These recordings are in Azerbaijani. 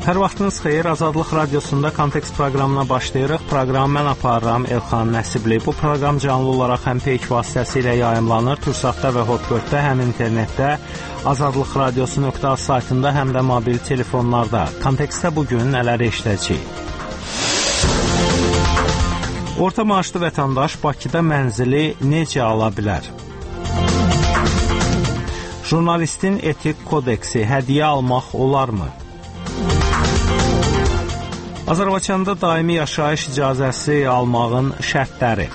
Hər vaxtınız xeyir, Azadlıq Radiosunda Kontekst proqramına başlayırıq. Proqramı mən aparıram, Elxan Nəsibli. Bu proqram canlı olaraq həm peyk vasitəsilə yayımlanır, Tursatda və Hotbirddə, həm internetdə, azadlıqradiosu.az saytında, həm də mobil telefonlarda. Kontekstdə bugün nələr eşidəcəyik? Orta maaşlı vətəndaş Bakıda mənzili necə ala bilər? Jurnalistin etik kodeksi hədiyyə almaq olarmı? Azərbaycanda daimi yaşayış icazəsi almağın şərtləri.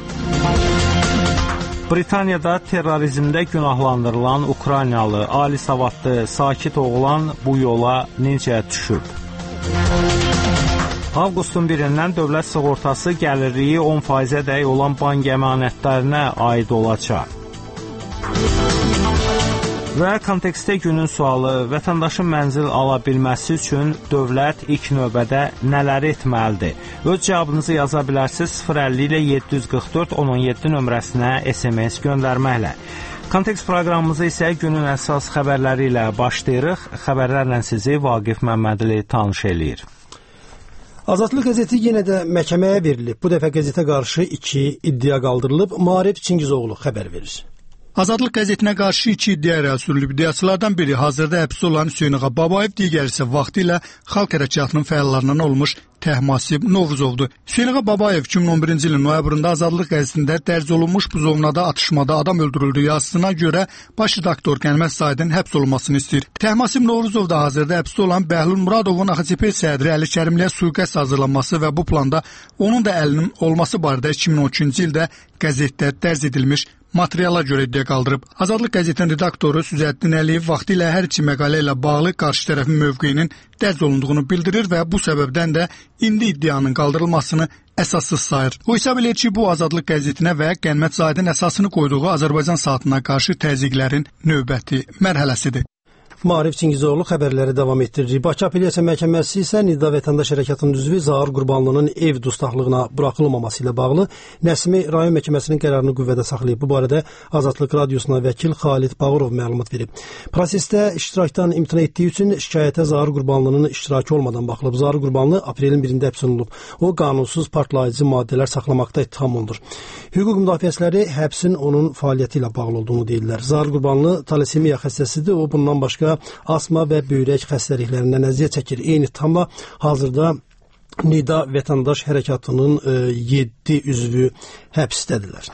Britaniyada terrorizmdə günahlandırılan Ukraynalı, ali savadlı, sakit oğlan bu yola necə düşüb? Avqustun 1-dən dövlət sığortası gəlirliyi 10%-ə dək olan bank əmanətlərinə aid olacaq. Və kontekstdə günün sualı, vətəndaşın mənzil ala bilməsi üçün dövlət ilk növbədə nələr etməlidir? Öz cavabınızı yaza bilərsiniz 050 ilə 744 17 nömrəsinə SMS göndərməklə. Kontekst proqramımızı isə günün əsas xəbərləri ilə başlayırıq. Xəbərlərlə sizi Vaqif Məmmədli tanış eləyir. Azadlıq qəzeti yenə də məhkəməyə verilib. Bu dəfə qəzetə qarşı 2 iddia qaldırılıb. Maarif Çingizoğlu xəbər verir. Azadlıq qəzetinə qarşı 2 iddia irəli sürülüb. İddiaçılardan biri hazırda həbsdə olan Hüseyn Ağa Babayev, digəri isə vaxtilə Xalq Hərəkatının fəallarından olmuş Təhmasib Novruzovdur. Hüseyn Ağa Babayev 2011-ci ilin noyabrında Azadlıq qəzetində dərc olunmuş bu zovnada atışmada adam öldürüldü yazısına görə baş redaktor Qənimət Saidin həbs olunmasını istəyir. Təhmasib Novruzov da hazırda həbsdə olan Bəhlul Muradovun AXCP sədri Əli Kərimliyə sui-qəsd hazırlanması və bu planda onun da əlinin olması barədə 2013-cü ildə qəzetdə dərc edilmiş materiala görə iddia qaldırıb. Azadlıq qəzetinin redaktoru Süzəddin Əliyev vaxtilə hər iki məqalə ilə bağlı qarşı tərəfin mövqeyinin dərc olunduğunu bildirir və bu səbəbdən də indi iddianın qaldırılmasını əsassız sayır. O hesab edir ki, bu Azadlıq qəzetinə və Qənimət Saidin əsasını qoyduğu Azərbaycan saatına qarşı təzyiqlərin növbəti mərhələsidir. Maarif Çingizoğlu xəbərləri davam etdirir. Bakı Apellyasiya Məhkəməsi isə Nida Vətəndaş Hərəkatının üzvü Zaur Qurbanlının ev dustaqlığına buraxılmaması ilə bağlı Nəsimi rayon məhkəməsinin qərarını qüvvədə saxlayıb. Bu barədə Azadlıq Radiosuna vəkil Xalid Bağırov məlumat verib. Prosesdə iştirakdan imtina etdiyi üçün şikayətə Zaur Qurbanlının iştirakı olmadan baxılıb. Zaur Qurbanlı aprelin 1-də həbs olunub. O, qanunsuz partlayıcı maddələr saxlamaqda ittiham olunur. Hüquq müdafiəçiləri həbsin onun fəaliyyəti ilə bağlı olduğunu deyirlər. Zaur Qurbanlı talasemiya xəstəsidir. O, bundan başqa asma və böyrək xəstəliklərindən əziyyət çəkir. Eyni ittihamla hazırda Nida Vətəndaş Hərəkatının 7 üzvü həbsdədirlər.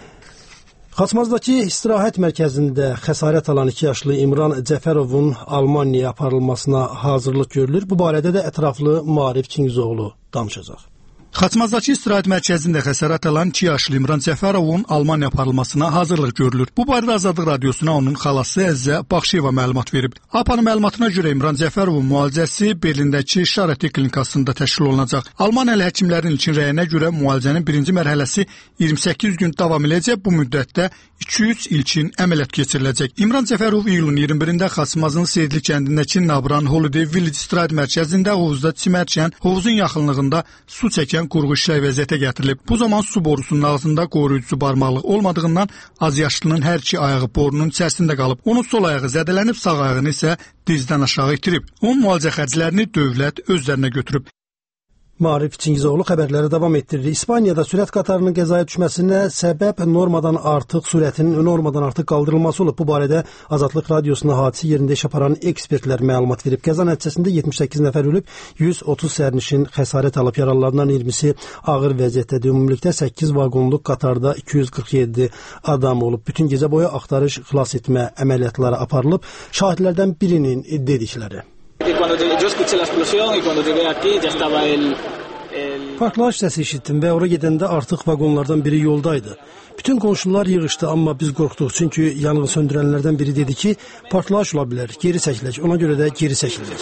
Xaçmazdakı istirahət mərkəzində xəsarət alan 2 yaşlı İmran Cəfərovun Almaniyaya aparılmasına hazırlıq görülür. Bu barədə də ətraflı Maarif Çingizoğlu danışacaq. Xaçmazdakı istirahət mərkəzində xəsarət alan 2 yaşlı İmran Cəfərovun Almaniya aparılmasına hazırlıq görülür. Bu barədə Azadlıq Radiosuna onun xalası Əzzə Baxşıyeva məlumat verib. APA'nın məlumatına görə İmran Cəfərovun müalicəsi Berlindəki Şarəti klinikasında təşkil olunacaq. Almaniyalı həkimlərin ilkin rəyinə görə müalicənin birinci mərhələsi 28 gün davam edəcək. Bu müddətdə 200 ilkin əməliyyat keçiriləcək. İmran Cəfərov iyulun 21-də Xaçmazın Seyidli kəndindəki Nabran Holiday Village istirahət mərkəzində hovuzda çimərkən hovuzun yaxınlığında su çəkən qurğu işlək vəziyyətə gətirilib. Bu zaman su borusunun ağzında qoruyucu barmaqlıq olmadığından azyaşlının hər iki ayağı borunun içərisində qalıb. Onun sol ayağı zədələnib, sağ ayağını isə dizdən aşağı itirib. Onun müalicə xərclərini dövlət özlərinə götürüb. Maarif Çingizoğlu xəbərləri davam etdirir. İspaniyada sürət qatarının qəzaya düşməsinə səbəb sürətin normadan artıq qaldırılması olub. Bu barədə Azadlıq Radiosuna hadisə yerində iş aparan ekspertlər məlumat verib. Qəza nəticəsində 78 nəfər ölüb, 130 sərnişin xəsarət alıb, yaralılardan 20-si ağır vəziyyətdədir. Ümumilikdə 8 vaqonluq qatarda 247 adam olub. Bütün gecə boyu axtarış, xilas etmə əməliyyatları aparılıb. Şahidlərdən birinin dedikləri. Partlayış səsi eşitdim və ora gedəndə artıq vaqonlardan biri yoldaydı. Bütün qonşular yığışdı, amma biz qorxduq. Çünki yanğın söndürənlərdən biri dedi ki, partlayış ola bilər, geri çəkilək. Ona görə də geri çəkildik.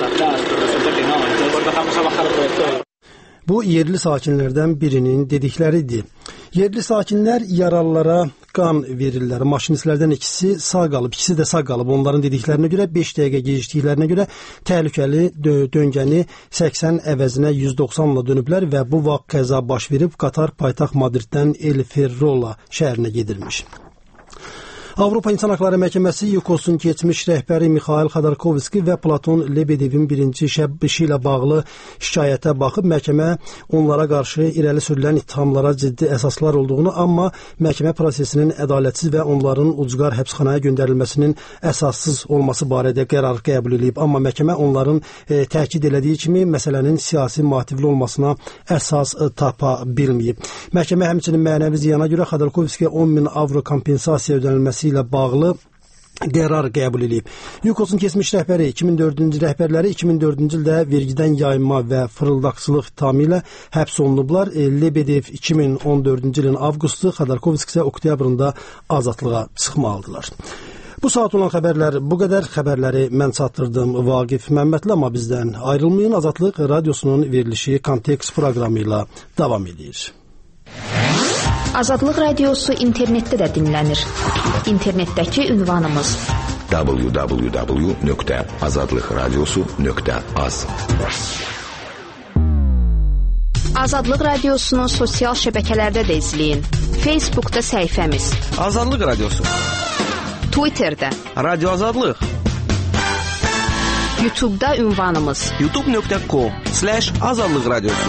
Bu, yerli sakinlərdən birinin dedikləridir. Yerli sakinlər yaralılara qan verirlər. Maşinistlərdən ikisi sağ qalıb, ikisi də sağ qalıb. Onların dediklərinə görə 5 dəqiqə gecikdiklərinə görə təhlükəli döngəni 80 əvəzinə 190 ilə dönüblər və bu vaxt qəza baş verib qatar paytaxt Madriddən El Ferrola şəhərinə gedirmiş. Avropa İnsan Haqları Məhkəməsi YUKOS-un keçmiş rəhbəri Mikhail Xodorkovski və Platon Lebedevin birinci işi ilə bağlı şikayətə baxıb məhkəmə onlara qarşı irəli sürülən ittihamlara ciddi əsaslar olduğunu, amma məhkəmə prosesinin ədalətsiz və onların ucqar həbsxanaya göndərilməsinin əsassız olması barədə qərar qəbul edib. Amma məhkəmə onların təkid elədiyi kimi məsələnin siyasi motivli olmasına əsas tapa bilməyib. Məhkəmə həmçinin mənəvi ziyana görə Xodorkovskiyə 10.000 avro kompensasiya ödənilməsi ilə bağlı qərar qəbul edib. YUKOS-un keçmiş rəhbəri 2004-cü ildə vergidən yayınma və fırıldaqçılıq ittihamı ilə həbs olunublar. Lebedev 2014-cü ilin avqustu, Xodorkovski isə oktyabrında azadlığa çıxmalıdırlar. Bu saat olan xəbərlər bu qədər. Xəbərləri mən çatdırdım Vaqif Məmmədli, amma bizdən ayrılmayın. Azadlıq Radiosunun verilişi Kontekst proqramı ilə davam edir. Azadlıq Radiosu internetdə də dinlənir. İnternetdəki ünvanımız www.azadlıqradiosu.az. Azadlıq Radiosunun sosial şəbəkələrdə də izləyin. Facebookda səhifəmiz Azadlıq Radiosu, Twitterdə Radio Azadlıq, YouTube'da ünvanımız youtube.com/Azadlıq Radiosu.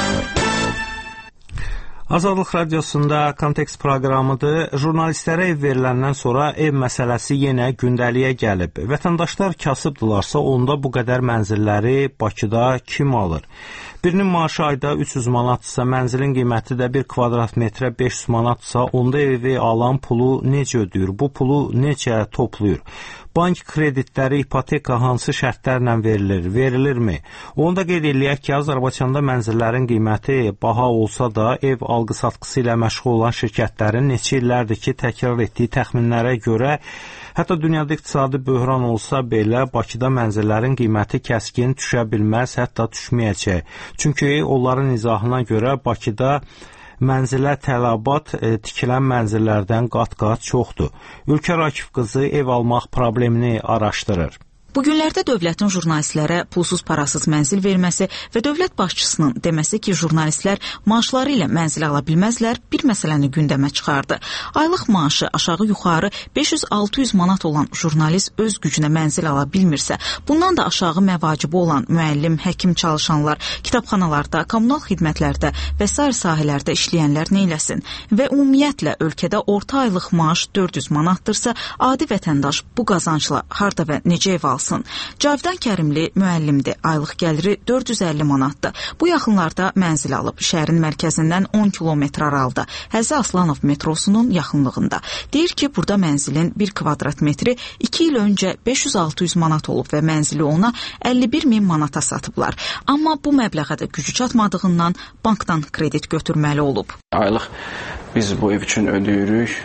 Azadlıq Radiosunda Kontekst proqramıdır. Jurnalistlərə ev veriləndən sonra ev məsələsi yenə gündəliyə gəlib. Vətəndaşlar kasıbdırlarsa, onda bu qədər mənzilləri Bakıda kim alır? Birinin maaşı ayda 300 manatdırsa, mənzilin qiyməti də 1 kvadrat metrə 500 manatdırsa, onda evi alan pulu necə ödəyir? Bu pulu necə toplayır? Bank kreditləri, ipoteka hansı şərtlərlə verilir? Verilirmi? Onu da qeyd eləyək ki, Azərbaycanda mənzillərin qiyməti baha olsa da, ev alqı-satqısı ilə məşğul olan şirkətlərin neçə illərdir ki, təkrar etdiyi təxminlərə görə, hətta dünyada iqtisadi böhran olsa belə, Bakıda mənzillərin qiyməti kəskin düşə bilməz, hətta düşməyəcək. Çünki onların izahına görə Bakıda mənzilə tələbat tikilən mənzillərdən qat-qat çoxdur. Ülkər Akif qızı ev almaq problemini araşdırır. Bu günlərdə dövlətin jurnalistlərə pulsuz parasız mənzil verməsi və dövlət başçısının deməsi ki, jurnalistlər maaşları ilə mənzil ala bilməzlər, bir məsələni gündəmə çıxardı. Aylıq maaşı aşağı-yuxarı 500-600 manat olan jurnalist öz gücünə mənzil ala bilmirsə, bundan da aşağı məvacibi olan müəllim, həkim çalışanlar, kitabxanalarda, kommunal xidmətlərdə və sair sahələrdə işləyənlər neyləsin? Və ümumiyyətlə ölkədə orta aylıq maaş 400 manattırsa, adi vətəndaş bu qazancla harda və necə ev alsın? Cavidan Kərimli müəllimdir. Aylıq gəliri 450 manatdır. Bu yaxınlarda mənzil alıb. Şəhərin mərkəzindən 10 kilometr aralıda. Həzə Aslanov metrosunun yaxınlığında. Deyir ki, burada mənzilin 1 kvadrat metri 2 il öncə 500-600 manat olub və mənzili ona 51.000 manata satıblar. Amma bu məbləğə də gücü çatmadığından bankdan kredit götürməli olub. Aylıq biz bu ev üçün ödəyirik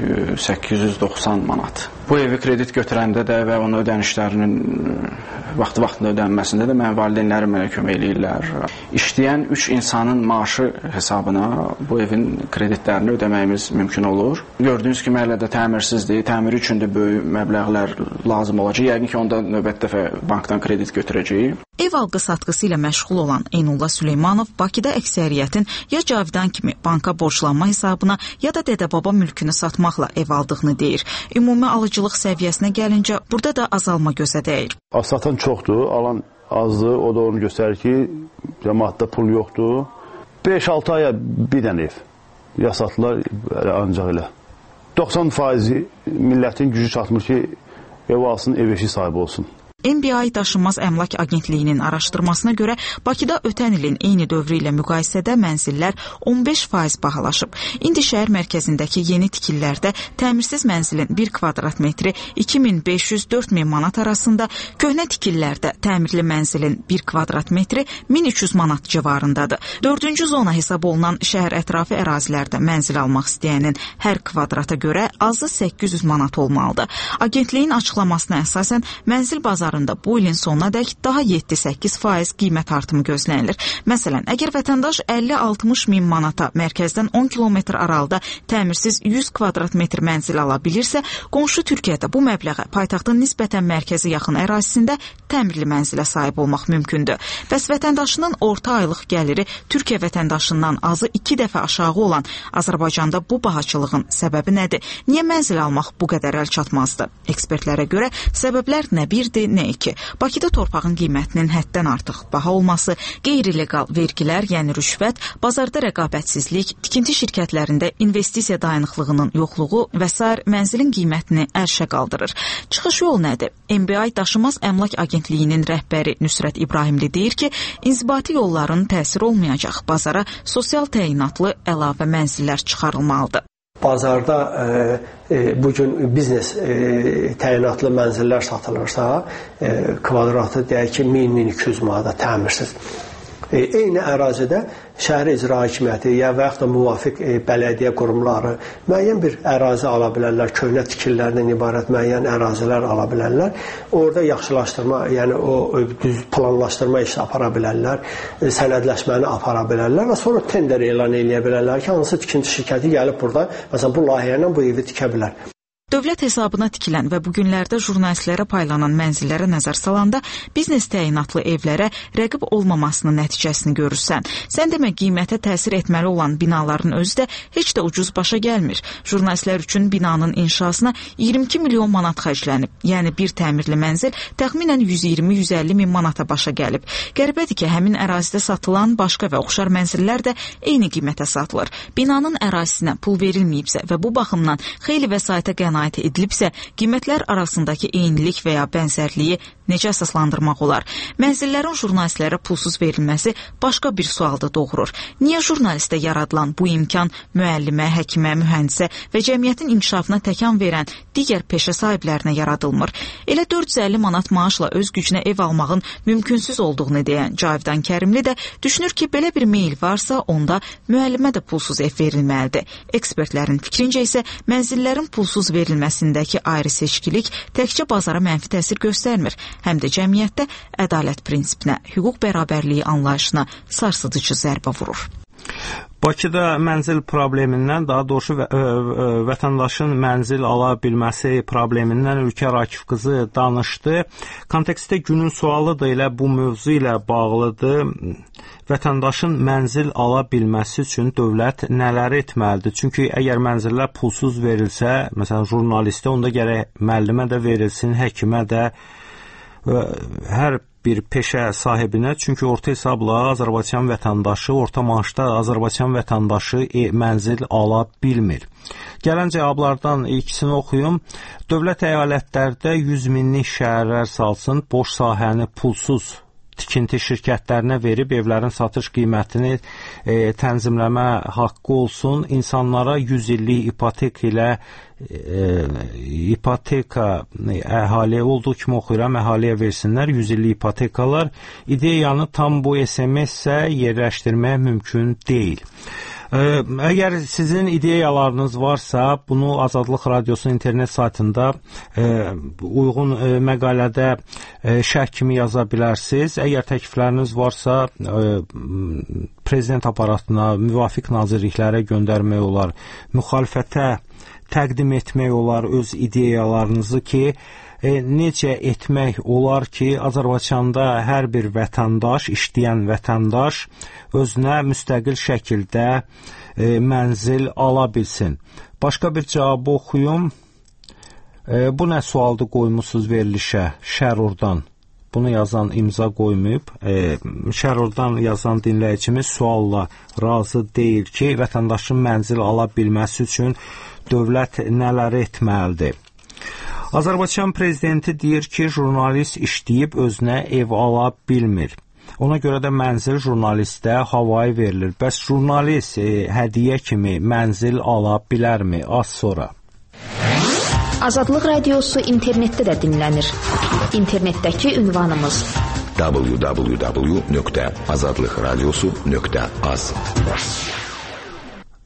890 manat. Bu evi kredit götürəndə də və onun ödənişlərinin vaxtında ödənməsində də mənim valideynlərim mənə kömək eləyirlər. İşləyən 3 insanın maaşı hesabına bu evin kreditlərini ödəməyimiz mümkün olur. Gördüyünüz kimi hələ də təmirsizdir. Təmiri üçün də böyük məbləğlər lazım olacaq. Yəqin ki, onda növbət dəfə bankdan kredit götürəcəyik. Ev alqı-satqısı ilə məşğul olan Eynullah Süleymanov Bakıda əksəriyyətin ya cavidan kimi banka borclanma hesabına, ya da dədə-baba mülkünü satmaqla ev aldığını deyir. Ümumi alıcılıq səviyyəsinə gəlincə, burada da azalma gözə dəyir. Satan çoxdur, alan azdır, o da onu göstərir ki, cəmaatda pul yoxdur. 5-6 aya bir dənə ev ya satılar ancaq elə. 90% millətin gücü çatmır ki, ev alsın, ev eşi sahibi olsun. MBI Daşınmaz Əmlak Agentliyinin araşdırmasına görə Bakıda ötən ilin eyni dövrü ilə müqayisədə mənzillər 15% bahalaşıb. İndi şəhər mərkəzindəki yeni tikililərdə təmirsiz mənzilin 1 kvadrat metri 2500-4000 manat arasında, köhnə tikililərdə təmirli mənzilin 1 kvadrat metri 1300 manat civarındadır. 4-cü zona hesab olunan şəhər ətrafı ərazilərdə mənzil almaq istəyənin hər kvadrata görə azı 800 manat olmalıdır. Agentliyin açıqlamasına əsasən mənzil bazarı binalarında bu ilin sonunadək daha 7-8% qiymət artımı gözlənilir. Məsələn, əgər vətəndaş 50-60 min manata mərkəzdən 10 kilometr aralıda təmirsiz 100 kvadrat metr mənzil ala bilirsə, qonşu Türkiyədə bu məbləğə paytaxtın nisbətən mərkəzi yaxın ərazisində təmirli mənzilə sahib olmaq mümkündür. Bəs vətəndaşının orta aylıq gəliri Türkiyə vətəndaşından azı 2 dəfə aşağı olan Azərbaycanda bu bahaçılığın səbəbi nədir? Niyə mənzil almaq bu qədər əl çatmazdı? Ekspertlərə görə səbəblər nə birdir, nə iki. Bakıda torpağın qiymətinin həddən artıq baha olması, qeyri-legal vergilər, yəni rüşvət, bazarda rəqabətsizlik, tikinti şirkətlərində investisiya dayanıqlığının yoxluğu və sair mənzilin qiymətini ərşə qaldırır. Çıxış yol nədir? MBI Daşınmaz Əmlak Agentliyinin rəhbəri Nüsrət İbrahimli deyir ki, inzibati yolların təsir olmayacaq. Bazara sosial təyinatlı əlavə mənzillər çıxarılmalıdır. Bazarda bugün biznes təyinatlı mənzillər satılırsa, kvadratı deyək ki, 1000-1200 manata təmirsiz. Eyni ərazidə şəhər icra hakimiyyəti ya və yaxud da müvafiq bələdiyyə qurumları müəyyən bir ərazi ala bilərlər, köhnə tikililərdən ibarət müəyyən ərazilər ala bilərlər. Orada yaxşılaşdırma, yəni o düz planlaşdırma işi apara bilərlər, sənədləşməni apara bilərlər və sonra tender elan edə bilərlər ki, hansı tikinti şirkəti gəlib burada, məsələn, bu layihə ilə bu evi tikə bilər. Dövlət hesabına tikilən və bu günlərdə jurnalistlərə paylanan mənzillərə nəzər salanda biznes təyinatlı evlərə rəqib olmamasının nəticəsini görürsən. Sən demə qiymətə təsir etməli olan binaların özü də heç də ucuz başa gəlmir. Jurnalistlər üçün binanın inşasına 22 milyon manat xərclənib. Yəni bir təmirli mənzil təxminən 120-150 min manata başa gəlib. Qəribədir ki, həmin ərazidə satılan başqa və oxşar mənzillər də eyni qiymətə satılır. Binanın ərazisinə pul verilməyibsə və bu baxımdan xeyli vəsaitə qənaət edilibsə, qiymətlər arasındakı eynilik və ya bənzərliyi necə əsaslandırmaq olar? Mənzillərin jurnalistlərə pulsuz verilməsi başqa bir sual da doğurur. Niyə jurnalistə yaradılan bu imkan müəllimə, həkimə, mühəndisə və cəmiyyətin inkişafına təkan verən digər peşə sahiblərinə yaradılmır? Elə 450 manat maaşla öz gücünə ev almağın mümkünsüz olduğunu deyən Cavidan Kərimli də düşünür ki, belə bir meyil varsa, onda müəllimə də pulsuz ev verilməlidir. Ekspertlərin fikrincə isə mənzillərin pulsuz verilməsindəki ayrı seçkilik təkcə bazara mənfi təsir göstərmir, həm də cəmiyyətdə ədalət prinsipinə, hüquq bərabərliyi anlayışına sarsıdıcı zərbə vurur. Bakıda mənzil problemindən, daha doğrusu vətəndaşın mənzil ala bilməsi problemindən Ülkər Akif qızı danışdı. Kontekstdə günün sualı da elə bu mövzu ilə bağlıdır. Vətəndaşın mənzil ala bilməsi üçün dövlət nələr etməlidir? Çünki əgər mənzillər pulsuz verilsə, məsələn, jurnalistə, onda gərək müəllimə də verilsin, həkimə də, hər bir peşə sahibinə, çünki orta hesabla Azərbaycan vətəndaşı, orta maaşda Azərbaycan vətəndaşı mənzil ala bilmir. Gələn cavablardan ikisini oxuyum. Dövlət əyalətlərdə 100 minlik şəhərlər salsın, boş sahəni pulsuz tikinti şirkətlərinə verib evlərin satış qiymətini tənzimləmə haqqı olsun. İnsanlara 100 illik ipotek ilə ipoteka əhaliyə olduğu kimi oxuyuram, əhaliyə versinlər 100 illik ipotekalar. İdeyanı tam bu SMS-ə yerləşdirmək mümkün deyil. Əgər sizin ideyalarınız varsa, bunu Azadlıq Radiosunun internet saytında uyğun məqalədə şərh kimi yaza bilərsiniz. Əgər təklifləriniz varsa, prezident aparatına, müvafiq nazirliklərə göndərmək olar, müxalifətə təqdim etmək olar öz ideyalarınızı ki, necə etmək olar ki, Azərbaycanda hər bir vətəndaş, işləyən vətəndaş özünə müstəqil şəkildə mənzil ala bilsin. Başqa bir cavabı oxuyum. Bu nə sualdı qoymusunuz verilişə? Şərurdan. Bunu yazan imza qoymayıb. Şərurdan yazan dinləyicimiz sualla razı deyil ki, vətəndaşın mənzil ala bilməsi üçün dövlət nələr etməlidir? Azərbaycan prezidenti deyir ki, jurnalist işləyib özünə ev ala bilmir. Ona görə də mənzil jurnalistə havayı verilir. Bəs jurnalist hədiyyə kimi mənzil ala bilərmi? Az sonra. Azadlıq Radiosu internetdə də dinlənir. İnternetdəki ünvanımız www.azadlıqradiosu.az.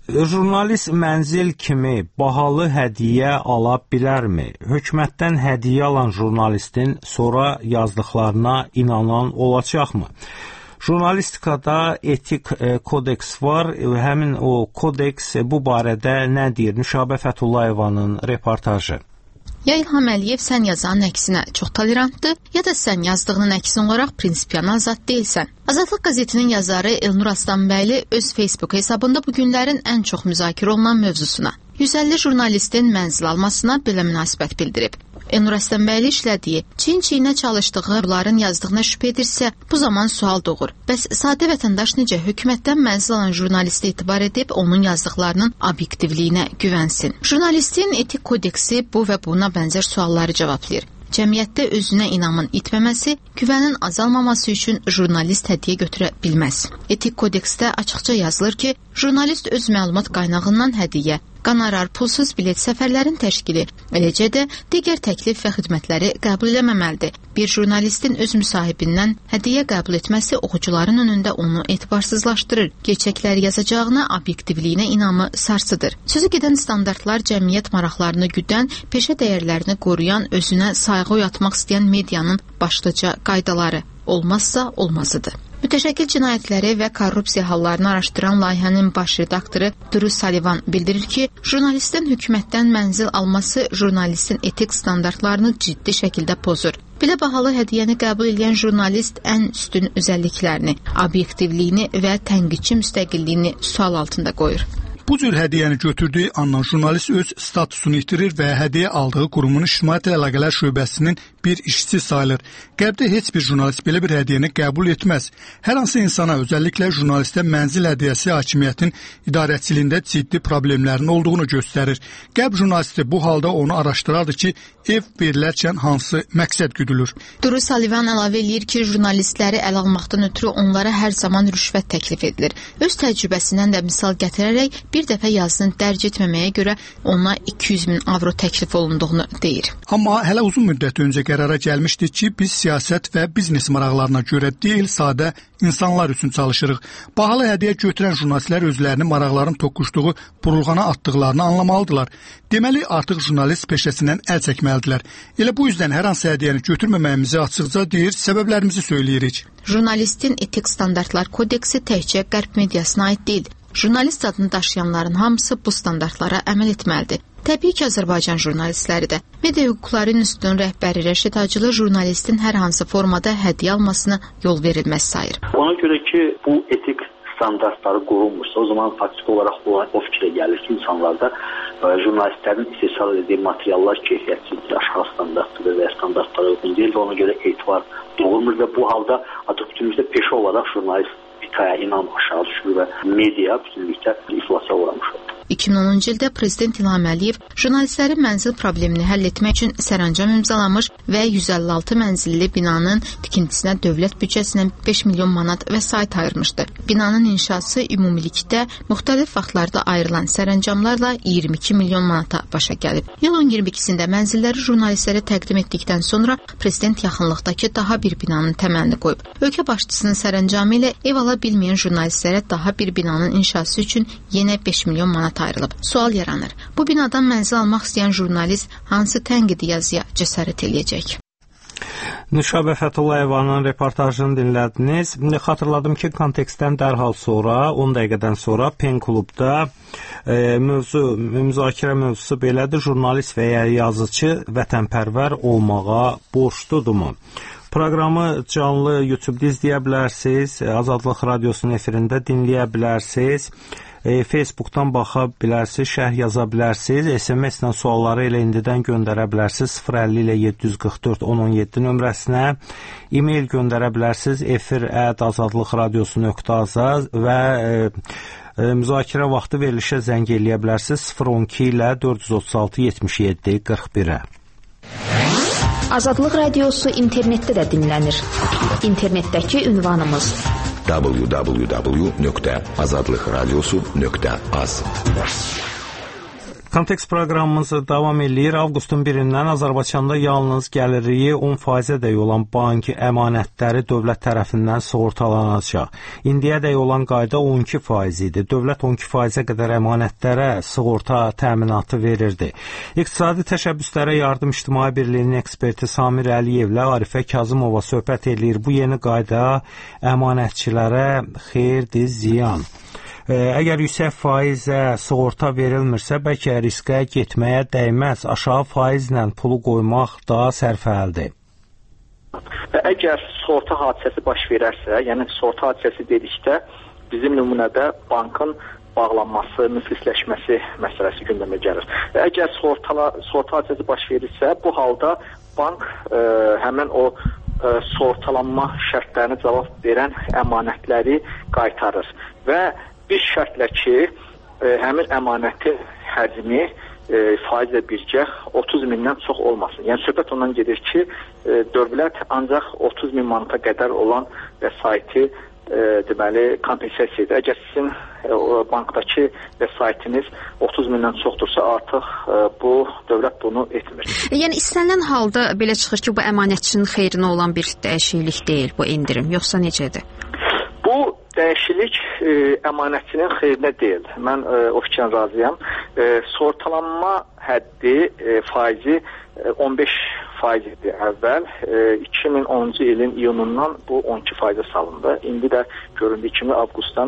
Jurnalist mənzil kimi bahalı hədiyyə ala bilərmi? Hökumətdən hədiyyə alan jurnalistin sonra yazdıqlarına inanan olacaqmı? Jurnalistikada etik kodeks var. Həmin o kodeks bu barədə nə deyir? Nüşabə Fəthullayevanın reportajı. Ya İlham Əliyev sən yazanın əksinə çox tolerantdır, ya da sən yazdığının əksin olaraq prinsipial azad deyilsən. Azadlıq qəzetinin yazarı Elnur Aslanbəyli öz Facebook hesabında bu günlərin ən çox müzakirə olunan mövzusuna, 150 jurnalistin mənzil almasına belə münasibət bildirib. Elnur Aslanbəyli işlədiyi, çiyin-çiyinə çalışdığı, bunların yazdığına şübhə edirsə, bu zaman sual doğur. Bəs sadə vətəndaş necə hökumətdən mənzil alan jurnalistə etibar edib onun yazdıqlarının obyektivliyinə güvənsin? Jurnalistin etik kodeksi bu və buna bənzər sualları cavablayır. Cəmiyyətdə özünə inamın itməməsi, güvənin azalmaması üçün jurnalist hədiyyə götürə bilməz. Etik kodeksdə açıqca yazılır ki, jurnalist öz məlumat qaynağından hədiyyə, qonorar, pulsuz bilet, səfərlərin təşkili, eləcə də digər təklif və xidmətləri qəbul eləməməlidir. Bir jurnalistin öz müsahibindən hədiyyə qəbul etməsi oxucuların önündə onu etibarsızlaşdırır. Gerçəkləri yazacağına, obyektivliyinə inamı sarsıdır. Sözü gedən standartlar cəmiyyət maraqlarını güdən, peşə dəyərlərini qoruyan, özünə sayğı oyatmaq istəyən medianın başlıca qaydaları olmazsa olmazıdır. Mütəşəkkil cinayətləri və korrupsiya hallarını araşdıran layihənin baş redaktoru Drew Sullivan bildirir ki, jurnalistin hökumətdən mənzil alması jurnalistin etik standartlarını ciddi şəkildə pozur. Belə bahalı hədiyyəni qəbul edən jurnalist ən üstün özəlliklərini, obyektivliyini və tənqidçi müstəqilliyini sual altında qoyur. Bu cür hədiyyəni götürdüyü andan jurnalist öz statusunu itirir və hədiyyə aldığı qurumun ictimaiyyət əlaqələr şöbəsinin bir işçisi sayılır. Qərbdə heç bir jurnalist belə bir hədiyyəni qəbul etməz. Hər hansı insana, özəlliklə jurnalistə mənzil hədiyyəsi hakimiyyətin idarəçiliyində ciddi problemlərin olduğunu göstərir. Qərb jurnalisti bu halda onu araşdırardı ki, ev verilərkən hansı məqsəd güdülür. Drew Sullivan əlavə eləyir ki, jurnalistləri əl almaqdan ötürü onlara hər zaman rüşvət təklif edilir. Öz təcrübəsindən də misal gətirərək bir dəfə yazını dərc etməməyə görə ona 200.000 avro təklif olunduğunu deyir. Amma hələ uzun müddət öncə qərara gəlmişdik ki, biz siyasət və biznes maraqlarına görə deyil, sadə insanlar üçün çalışırıq. Bahalı hədiyyə götürən jurnalistlər özlərini maraqların toqquşduğu burulğana atdıqlarını anlamalıdırlar. Deməli, artıq jurnalist peşəsindən əl çəkməlidirlər. Elə bu yüzden hər hansı hədiyyəni götürməməyimizi açıqca deyir, səbəblərimizi söyləyirik. Jurnalistin etik standartlar kodeksi təkcə qərb mediasına aid deyil. Jurnalist adını daşıyanların hamısı bu standartlara əməl etməlidir. Təbii ki, Azərbaycan jurnalistləri də. Media hüquqları institutunun rəhbəri Rəşid Hacılı jurnalistin hər hansı formada hədiyyə almasına yol verilməz sayır. Ona görə ki, bu etik standartları qorunmursa, o zaman faktiki olaraq o fikrə gəlir ki, insanlarda jurnalistlərin istehsal etdiyi materiallar keyfiyyətsizdir, aşağı standartlıdır və standartlara uyğun deyil və ona görə etibar doğurmur və bu halda artıq bütünlükdə peşə olaraq jurnalistikaya inam aşağı düşür və media bütünlükdə iflasa uğramış olur. 2010-cu ildə Prezident İlham Əliyev jurnalistlərin mənzil problemini həll etmək üçün sərəncam imzalamış və 156 mənzilli binanın tikintisinə dövlət büdcəsindən 5 milyon manat vəsait ayırmışdı. Binanın inşası ümumilikdə müxtəlif vaxtlarda ayrılan sərəncamlarla 22 milyon manata başa gəlib. Yılın 22-sində mənzilləri jurnalistlərə təqdim etdikdən sonra Prezident yaxınlıqdakı daha bir binanın təməlini qoyub. Ölkə başçısının sərəncamı ilə ev ala bilməyən jurnalistlərə daha bir binanın inşası üçün yenə 5 milyon manat ayrılıb. Sual yaranır. Bu binadan mənzil almaq istəyən jurnalist hansı tənqidi yazıya cəsarət eləyəcək? Nüşabə Fəthullayevanın reportajını dinlədiniz. Xatırladım ki, kontekstdən dərhal sonra, 10 dəqiqədən sonra Pen klubda müzakirə mövzusu belədir. Jurnalist və ya yazıcı vətənpərvər olmağa borcludurmu? Proqramı canlı YouTube-da izləyə bilərsiniz, Azadlıq Radiosunun efirində dinləyə bilərsiniz. Facebookdan baxa bilərsiniz, şərh yaza bilərsiniz, SMS-lə sualları elə indidən göndərə bilərsiniz 050 ilə 744 1017 nömrəsinə, e-mail göndərə bilərsiniz efir@azadlıqradiosu.az və müzakirə vaxtı verilişə zəng eləyə bilərsiniz 012 ilə 436 77 41-ə. Azadlıq Radiosu internetdə də dinlənir. İnternetdəki ünvanımız www.azadlıqradiosu.az. Kontekst proqramımızı davam edir. Avqustun 1-dən Azərbaycanda yalnız gəliri 10%-ədək olan bank əmanətləri dövlət tərəfindən sığortalanacaq. İndiyədək olan qayda 12% idi. Dövlət 12%-ə qədər əmanətlərə sığorta təminatı verirdi. İqtisadi Təşəbbüslərə Yardım İctimai Birliyinin eksperti Samir Əliyevlə Arifə Kazımova söhbət edir. Bu yeni qayda əmanətçilərə xeyirdir, ziyan. Əgər yüksək faizə sığorta verilmirsə, bəlkə riskə getməyə dəyməz. Aşağı faizlə pulu qoymaq daha sərfəlidir. Əgər sığorta hadisəsi baş verərsə, yəni sığorta hadisəsi dedikdə bizim nümunədə bankın bağlanması, müflisləşməsi məsələsi gündəmə gəlir. Əgər sığorta hadisəsi baş verirsə, bu halda bank həmin o sığortalanma şərtlərinə cavab verən əmanətləri qaytarır və bir şərtlə ki, həmin əmanətin həcmi faizlə birgə 30 mindən çox olmasın. Yəni söhbət ondan gedir ki, dövlət ancaq 30 min manata qədər olan vəsaiti deməli kompensasiya edir. Əgər sizin bankdakı vəsaitiniz 30 mindən çoxdursa, artıq bu dövlət bunu etmir. Yəni istənilən halda belə çıxır ki, bu əmanətçinin xeyrinə olan bir dəyişiklik deyil bu endirim, yoxsa necədir? Bu dəyişiklik əmanətçinin xeyrinə deyil. Mən o fikirlə razıyam. Sığortalanma həddi faizi 15% idi əvvəl. 2010-cu ilin iyunundan bu 12%-ə salındı. İndi də göründüyü kimi avqustdan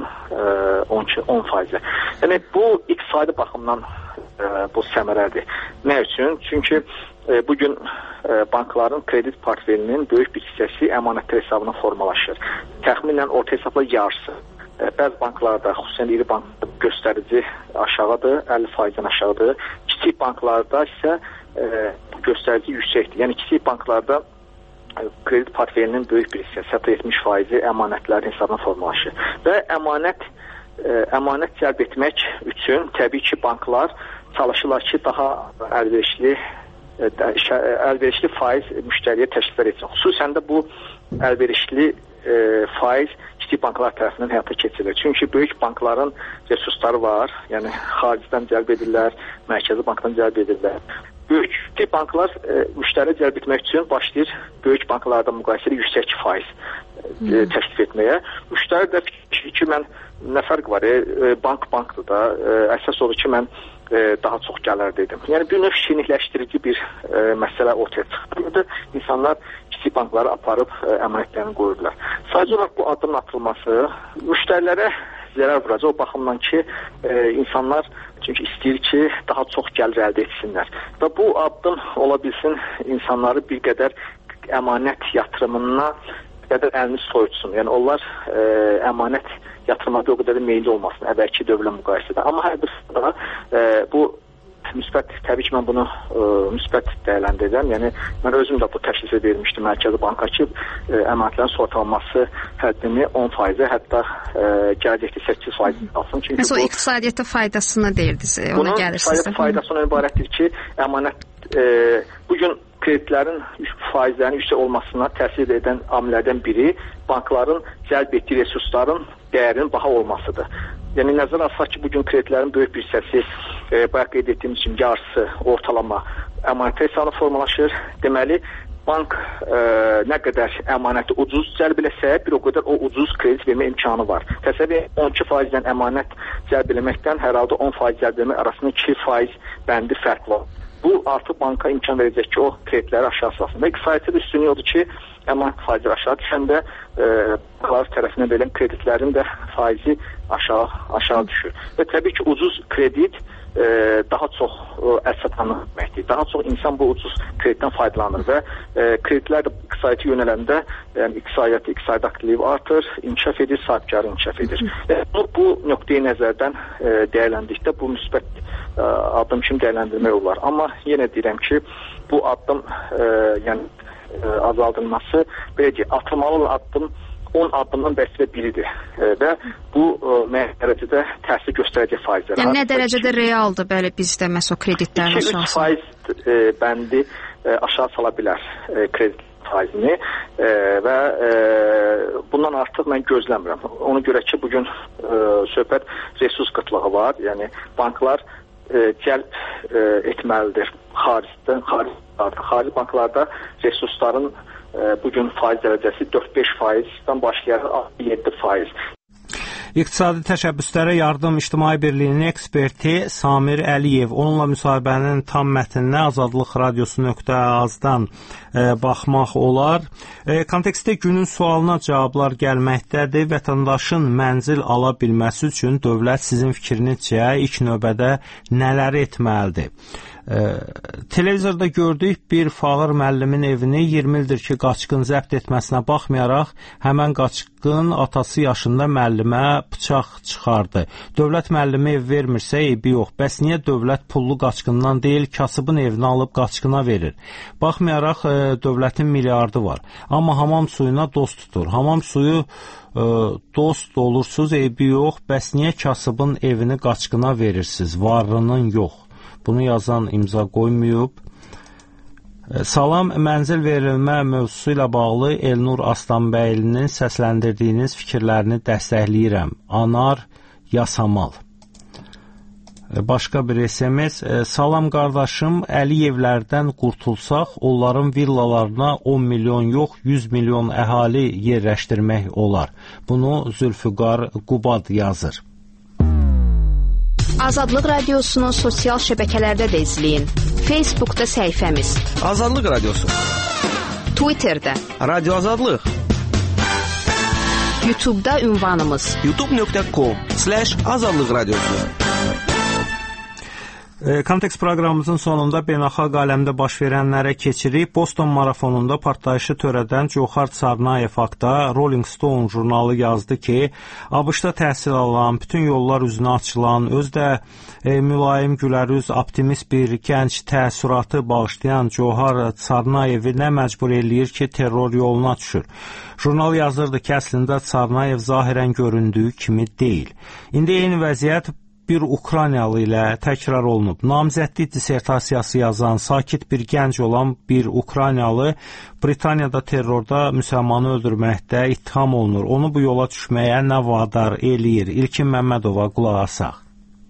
10%. Yəni bu iqtisadi baxımdan bu səmərədir. Nə üçün? Çünki bugün bankların kredit portfelinin böyük bir hissəsi əmanətlər hesabına formalaşır. Təxminən orta hesabla yarısı. Bəzi banklarda, xüsusən iri banklarda göstərici aşağıdır, 50%-dən aşağıdır. Kiçik banklarda isə göstərici yüksəkdir. Yəni kiçik banklarda kredit portfelinin böyük bir hissəsi, hətta 70% əmanətlərin hesabına formalaşır. Və əmanət cəlb etmək üçün təbii ki, banklar çalışırlar ki, daha əlverişli faiz müştəriyə təkliflər etsin. Xüsusən də bu əlverişli faiz kiçik banklar tərəfindən həyata keçirilir. Çünki böyük bankların resursları var, yəni xaricdən cəlb edirlər, mərkəzi bankdan cəlb edirlər. Böyük banklar müştəri cəlb etmək üçün başlayır böyük banklardan müqayisələ yüksək faiz təklif etməyə. Müştəri də fikir ki, mən nə fərq var? Bankdır da. Əsas odur ki, mən daha çox gələr dedim. Yəni bir növ şirinləşdirici bir məsələ ortaya çıxdı. İnsanlar kiçik bankları aparıb əmanətlərini qoyurlar. Sadəcə olaraq bu addımın atılması müştərilərə zərər vuracaq o baxımdan ki, insanlar çünki istəyir ki, daha çox gəlir əldə etsinlər. Və bu addım ola bilsin insanları bir qədər əmanət yatırımına bir qədər əlini soyutsun. Yəni onlar əmanət yatırmada o qədər də meyilli olmasın əvvəlki dövrlə müqayisədə. Amma hər bir sırada bu müsbət, təbii ki, mən bunu müsbət dəyərləndirirəm. Yəni, mən özüm də bu təşxisi vermişdim Mərkəzi Banka ki, əmanətlərin sığortalanması həddini 10%-ə, hətta gələcəkdə 8% alsın. Çünki o iqtisadiyyata faydasını deyirdiniz, ona gəlirsiniz. Bunun iqtisadiyyata faydasından ibarətdir ki, əmanət bugün kreditlərin faizlərinin yüksək olmasına təsir edən amillərdən biri bankların cəlb etdiyi resursların dəyərinin baha olmasıdır. Yəni nəzərə alsaq ki, bugün kreditlərin böyük bir hissəsi bayaq qeyd etdiyimiz kimi yarısı ortalama əmanət hesabına formalaşır. Deməli, bank nə qədər əmanəti ucuz cəlb eləsə, bir o qədər o ucuz kredit vermə imkanı var. Təsəvvür 12%-dən əmanət cəlb eləməkdən hər halda 10% cəlb eləmək arasında 2% bəndi fərq var. Bu artıq banka imkan verəcək ki, o kreditləri aşağı salsın. Və iqtisadiyyatda üstünlüyü odur ki, əmanət faizi aşağı düşəndə bankalar tərəfindən verilən kreditlərin də faizi aşağı düşür. Və təbii ki, ucuz kredit daha çox əsatanı deməkdir. Daha çox insan bu ucuz kreditdən faydalanır və kreditlər də iqtisadiyyata yönələndə iqtisadi aktivliyi artır, inkişaf edir, sahibkarı inkişaf edir. Bu nöqteyi nəzərdən dəyərləndikdə bu müsbət addım kimi dəyərləndirmək olar. Amma yenə deyirəm ki, bu addım azaldılması, belə deyək, atılmalı olan addım 10 addımdan bəlkə biridir və bu müəyyən dərəcədə təsir göstərəcək faizlər. Yəni nə dərəcədə realdır belə bizdə məsəl kreditlərin aşağısı? 2-3% bəndi aşağı sala bilər kredit faizini və bundan artıq mən gözləmirəm. Ona görə ki, bugün söhbət resurs qıtlığı var. Yəni banklar cəlb etməlidir xaricdən. Xarici banklarda resursların bugün faiz dərəcəsi 4-5%-dən başlayaraq 7%. İqtisadi təşəbbüslərə yardım İctimai Birliyinin eksperti Samir Əliyev. Onunla müsahibənin tam mətninə Azadlıq Radiosu.az-dan baxmaq olar. Kontekstdə günün sualına cavablar gəlməkdədir. Vətəndaşın mənzil ala bilməsi üçün dövlət sizin fikrinizcə ilk növbədə nələr etməlidir? Televizorda gördük bir fağır müəllimin evini 20 ildir ki, qaçqın zəbt etməsinə baxmayaraq, həmən qaçqın atası yaşında müəllimə bıçaq çıxardı. Dövlət müəllimi ev vermirsə, eybi yox. Bəs niyə dövlət pullu qaçqından deyil, kasıbın evini alıb qaçqına verir? Baxmayaraq, dövlətin milyardı var. Amma hamam suyuna dost tutur. Hamam suyu dost olursunuz, eybi yox. Bəs niyə kasıbın evini qaçqına verirsiniz? Varlının yox. Bunu yazan imza qoymayıb. Salam, mənzil verilmə mövzusu ilə bağlı Elnur Aslanbəylinin səsləndirdiyiniz fikirlərini dəstəkləyirəm. Anar Yasamal. Başqa bir SMS. Salam qardaşım, Əliyevlərdən qurtulsaq, onların villalarına 10 milyon yox, 100 milyon əhali yerləşdirmək olar. Bunu Zülfüqar Qubad yazır. Azadlıq Radiosunu sosial şəbəkələrdə də izləyin. Facebookda səhifəmiz Azadlıq Radiosu, Twitterdə Radio Azadlıq, YouTube'da ünvanımız youtube.com/Azadlıq Radiosu. Kontekst proqramımızın sonunda beynəlxalq aləmdə baş verənlərə keçirik. Boston marafonunda partlayışı törədən Coxar Tsarnayev haqqında Rolling Stone jurnalı yazdı ki, ABŞ-da təhsil alan, bütün yollar üzünə açılan, özdə mülayim, gülərüz, optimist bir gənc təəssüratı bağışlayan Coxar Tsarnayevi nə məcbur eləyir ki, terror yoluna düşür. Jurnal yazırdı ki, əslində Tsarnayev zahirən göründüyü kimi deyil. İndi eyni vəziyyət bir Ukraynalı ilə təkrar olunub. Namizədlik dissertasiyası yazan, sakit bir gənc olan bir Ukraynalı Britaniyada terrorda müsəlmanı öldürməkdə ittiham olunur. Onu bu yola düşməyə nə vadar eləyir? İlkin Məmmədova qulaq asaq.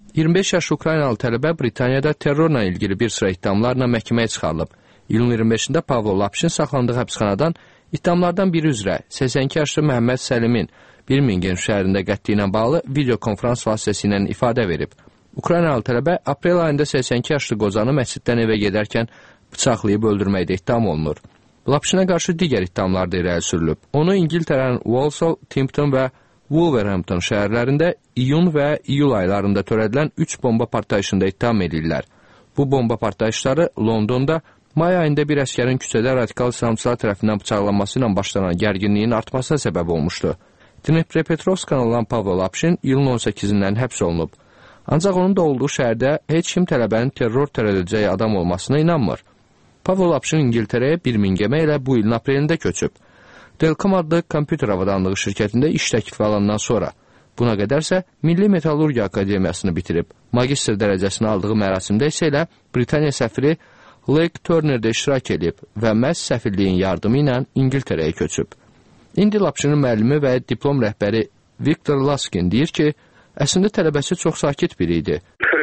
25 yaşlı Ukraynalı tələbə Britaniyada terrorla ilgili bir sıra ittihamlarla məhkəməyə çıxarılıb. İyulun 25-də Pavlo Lapşin saxlandığı həbsxanadan ittihamlardan biri üzrə 82 yaşlı Məhəmməd Səlimin Birmingham şəhərində qətli ilə bağlı videokonferans vasitəsilə ifadə verib. Ukraynalı tələbə aprel ayında 82 yaşlı qocanı məsciddən evə gedərkən bıçaqlayıb öldürməkdə ittiham olunur. Lapşinə qarşı digər ittihamlar da irəli sürülüb. Onu İngiltərənin Walsall, Timpton və Wolverhampton şəhərlərində iyun və iyul aylarında törədilən 3 bomba partlayışında ittiham edirlər. Bu bomba partlayışları Londonda may ayında bir əskərin küçədə radikal İslamçılar tərəfindən bıçaqlanması ilə başlanan gərginliyin artmasına səbəb olmuşdu. Dnepropetrovskdan olan Pavlo Lapşin iyulun 18-dən həbs olunub. Ancaq onun da olduğu şəhərdə heç kim tələbənin terror törədəcəyi adam olmasına inanmır. Pavlo Lapşin İngiltərəyə Birminghamə ilə bu ilin aprelində köçüb. Delcom adlı kompüter avadanlığı şirkətində iş təklifi alandan sonra, buna qədərsə Milli Metallurgiya Akademiyasını bitirib. Magistr dərəcəsini aldığı mərasimdə isə elə Britaniya səfiri Lake Turner'də iştirak edib və məhz səfirliyin yardımı ilə İngiltərəyə köçüb. İndi Lapşinin müəllimi və diplom rəhbəri Viktor Laskin deyir ki, əslində tələbəsi çox sakit biri idi.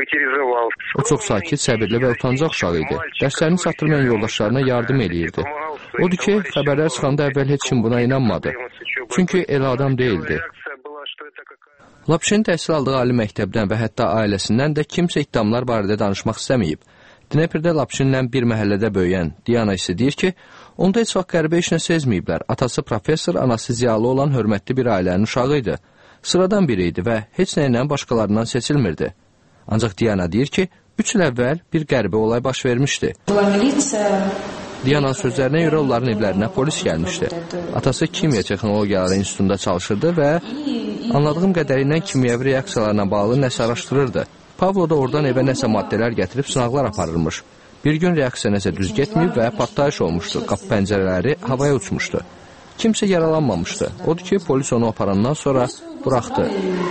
O çox sakit, səbirli və utancaq uşaq idi. Dərslərini çatdırmayan yoldaşlarına yardım eləyirdi. Odur ki, xəbərlər çıxanda əvvəl heç kim buna inanmadı. Çünki elə adam deyildi. Lapşin təhsil aldığı ali məktəbdən və hətta ailəsindən də kimsə iddiamlar barədə danışmaq istəməyib. Dneprdə Lapşinlə bir məhəllədə böyüyən Diana isə deyir ki, onda heç vaxt qəribə işinə sezməyiblər. Atası professor, anası ziyalı olan hörmətli bir ailənin uşağı idi. Sıradan biri idi və heç nə ilə başqalarından seçilmirdi. Ancaq Diana deyir ki, 3 il əvvəl bir qəribə olay baş vermişdi. Diana'nın sözlərinə görə onların evlərinə polis gəlmişdi. Atası kimya texnologiyaları institutunda çalışırdı və anladığım qədərilə kimyəvi reaksiyalarına bağlı nəsə araşdırırdı. Pavlo da oradan evə nəsə maddələr gətirib sınaqlar aparırmış. Bir gün reaksiya nəsə düz getməyib və partlayış olmuşdu. Qapı pəncərələri havaya uçmuşdu. Kimsə yaralanmamışdı. Odur ki, polis onu aparandan sonra buraxdı.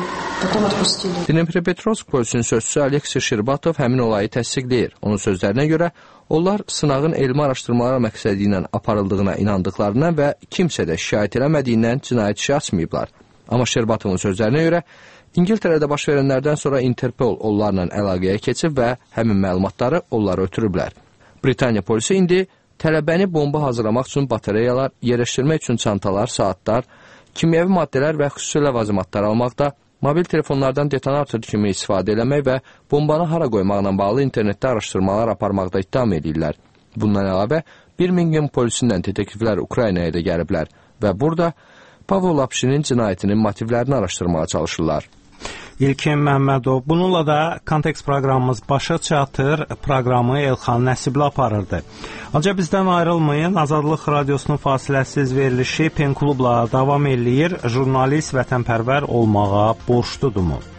Dnepropetrovsk polisinin sözçüsü Aleksey Şirbatov həmin olayı təsdiqləyir. Onun sözlərinə görə, onlar sınağın elmi araşdırmalar məqsədi ilə aparıldığına inandıqlarından və kimsə də şikayət eləmədiyindən cinayət işi açmayıblar. Amma Şirbatovun sözlərinə görə, İngiltərədə baş verənlərdən sonra Interpol onlarla əlaqəyə keçib və həmin məlumatları onlara ötürüblər. Britaniya polisi indi tələbəni bomba hazırlamaq üçün batareyalar, yerləşdirmək üçün çantalar, saatlar, kimyəvi maddələr və xüsusi ləvazimatlar almaqda, mobil telefonlardan detonator kimi istifadə eləmək və bombanı hara qoymaqla bağlı internetdə araşdırmalar aparmaqda ittiham edirlər. Bundan əlavə, Birmingham polisindən detektivlər Ukraynaya da gəliblər və burada Pavol Lapşinin cinayətinin motivlərini araşdırmağa çalışırlar. İlkin Məmmədov, bununla da Kontekst proqramımız başa çatır, proqramı Elxan Nəsibli aparırdı. Ancaq bizdən ayrılmayın, Azadlıq Radiosunun fasiləsiz verilişi Pen Klubla davam eləyir, jurnalist vətənpərvər olmağa borcludurmu?